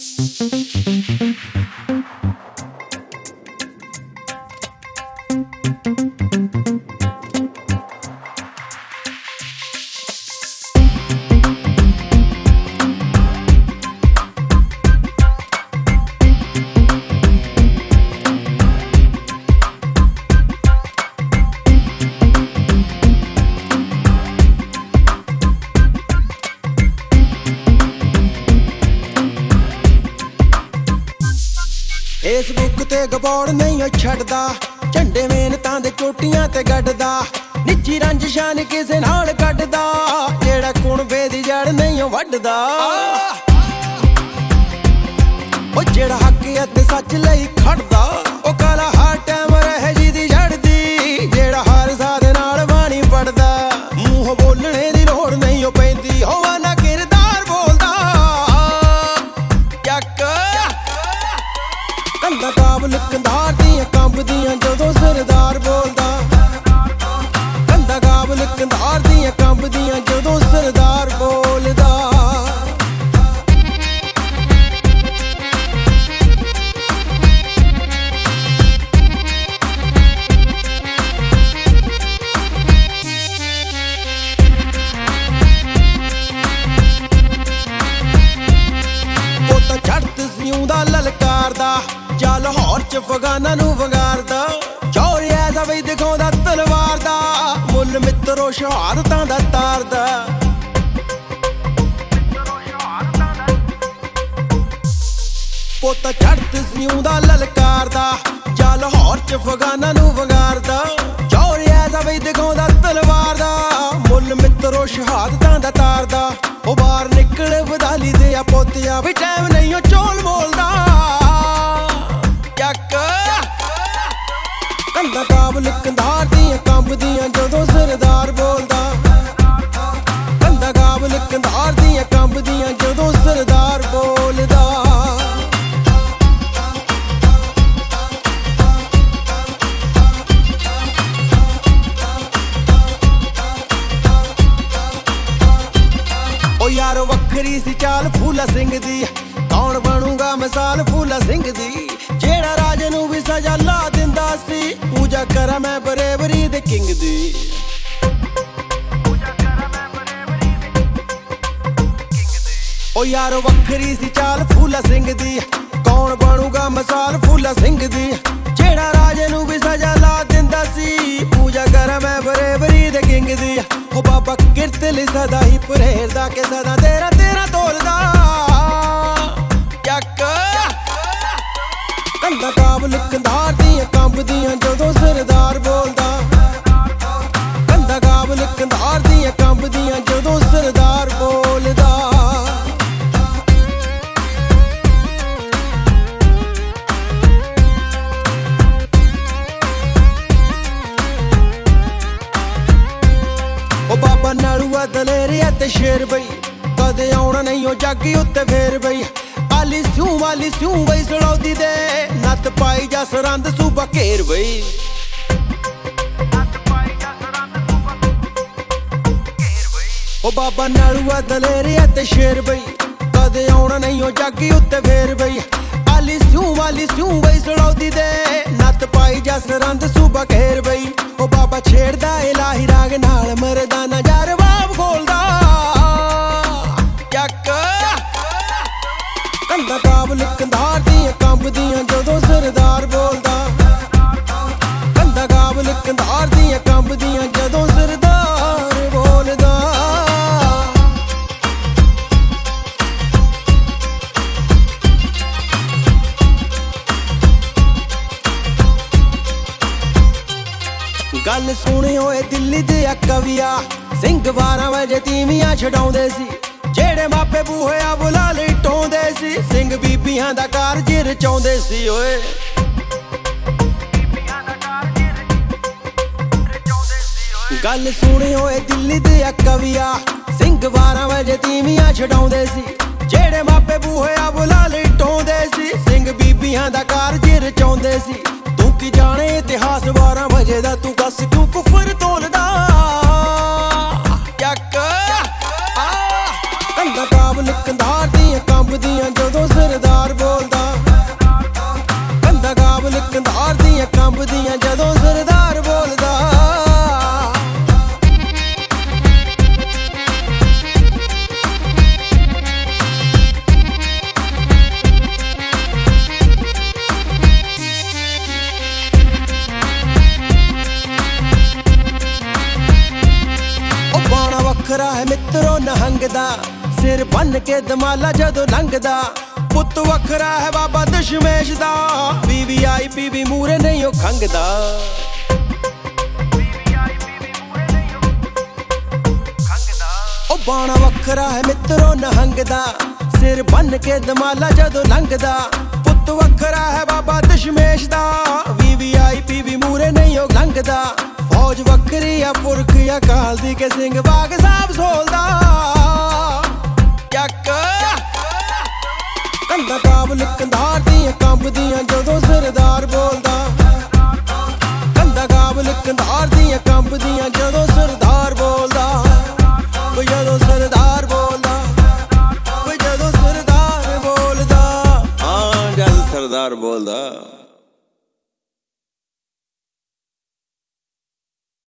Facebook ते गबौड़ नहीं छड्डदा, झंडे मेहनतां दे चोटियां ते गड्डदा, निजी रंजिशां नी किसे नाल कड्डदा, जेड़ा कुणबे दी जड़ नहीं वड्डदा। ओ जेड़ा हक अते सच लई खड़दा, ओ काला हर टाइम रहे जी दी जड़दी, जेड़ा हर साथ नाल बाणी पढ़दा, मूंह बोलणे दी लोड़ नहीं ओ पैंदी, होवा ना किरदार बोलदा। कंधा काबल कंधार दियां कंबदियां जदों सरदार बोलदा, कंधा काबल कंधार दियां कंबदियां जदों सरदार बोलदा। पोता झड़त सिउंदा ललकारदा, जा लाहौर च अफगाना नू वंगारदा, चौर ऐसा बई दिखाउंदा तलवार दा, मुल मित्रो शहादतां दा तारदा। पोता झड़त सिउंदा ललकारदा, जा लाहौर च अफगाना नू वंगारदा, चौर ऐसा बई दिखाउंदा तलवार दा, मुल मित्रो शहादतां दा तारदा। ओ बाहर निकल वधाली दे आ पोतिया, भी टाइम नहीं ओ चोल बोलदा। कंधा काबल कंधार दियां कंबदियां जदों सरदार बोलदा, कंधा काबल कंधार दियां कंबदियां जदों सरदार बोलदा। ओ यारो वखरी सी चाल फूला सिंह दी, कौन बनूगा मिसाल फूला सिंह दी, जेड़ा राजे नू भी सजा ला दिंदा सी, पूजा करा मैं बरेबरी दे किंग दी। ओ यारो वखरी सी चाल फूला सिंह दी, कौन बनूगा मिसाल फूला सिंह दी, जेड़ा राजे नू भी सजा ला दिंदा सी, पूजा करा मैं बरेबरी दे किंग दी। ओ बाबा किरत लई सदा ही परहेरदा, के सदा तेरा तेरा तोलदा। कंधा काबल कंधार दियां कंबदियां जदों सरदार बोलदा, कंधा काबल कंधार दियां कंबदियां जदों सरदार बोलदा। ओ बाबा नालूआ दलेरिया ते शेर बई, कदे आउणा नहीं ओ जग उत्ते फेर बई, आली सिऊं बई सड़ौदी दे, नत पाई जा सरंद सूबा घेर बई। ओ बाबा नालूआ दलेरिया ते शेर बई, कदे आउणा नहीं ओ जग उत्ते फेर बई, आली सिऊं बई सड़ौदी दे, नत पाई जा सरंद सूबा घेर बई। ओ बाबा छेड़दा इलाही राग नाल मरदाना जा रबाब खोलदा। कंधा काबल कंधार दियां कंबदियां जदों सरदार बोलदा, कंधा काबल कंधार दियां कंबदियां जदों सरदार बोलदा। गल सुनी होए दिल्ली दे कविया, सिंह 12 वजे तीवियां छडाउंदे सी, जेड़े मापे बूहे बुला लई टोंदे सी, सिंह बीबियां दा कारज रचाउंदे सी। ओए गल सुनी होए दिल्ली दे कविया, सिंह 12 वजे तीवियां छडाउंदे सी, जेड़े मापे बूहे बुला लई टोंदे सी, सिंह बीबियां दा कारज रचाउंदे सी। तू की जाने इतिहास 12 वजे दा, तू दस क्यों कुफर तोलदा। कंधा काबल कंधार दियां कंबदियां जदों सरदार ਮਿੱਤਰੋ ਨਹੰਗ ਦਾ ਸਿਰ ਬੰਨ ਕੇ ਦਮਾਲਾ ਜਦੋਂ ਲੰਘਦਾ ਪੁੱਤ ਵੱਖਰਾ ਹੈ ਬਾਬਾ ਦਸ਼ਮੇਸ਼ ਦਾ VVIP ਵੀ ਮੂਰੇ ਨਹੀਂ ਉਹ ਖੰਗਦਾ ਉਹ ਬਾਣਾ ਵੱਖਰਾ ਹੈ ਮਿੱਤਰੋ ਨਹੰਗ ਦਾ ਸਿਰ ਬੰਨ ਕੇ ਦਮਾਲਾ ਜਦੋਂ ਲੰਘਦਾ ਪੁੱਤ ਵੱਖਰਾ ਹੈ ਬਾਬਾ ਦਸ਼ਮੇਸ਼ ਦਾ VVIP ਵੀ ਮੂਰੇ ਨਹੀਂ ਉਹ ਲੰਘਦਾ ਫੌਜ ਵੱਖਰੀ ਆ ਪੁਰਖ ਅਕਾਲ ਦੀ ਕੇ ਸਿੰਘ ਬਾਗ ਸਾਹਿਬ ਸੋਲਦਾ ਚੱਕ ਕੰਧਾਂ ਕਾਬਲ ਕੰਧਾਰ ਦੀਆਂ ਕੰਬਦੀਆਂ ਜਦੋਂ ਸਰਦਾਰ ਬੋਲਦਾ ਕੰਧਾਂ ਕਾਬਲ ਕੰਧਾਰ ਦੀਆਂ ਕੰਬਦੀਆਂ ਜਦੋਂ ਸਰਦਾਰ ਬੋਲਦਾ ਓ ਜਦੋਂ ਸਰਦਾਰ ਬੋਲਦਾ ਓ ਜਦੋਂ ਸਰਦਾਰ ਬੋਲਦਾ ਹਾਂ ਜਦ ਸਰਦਾਰ ਬੋਲਦਾ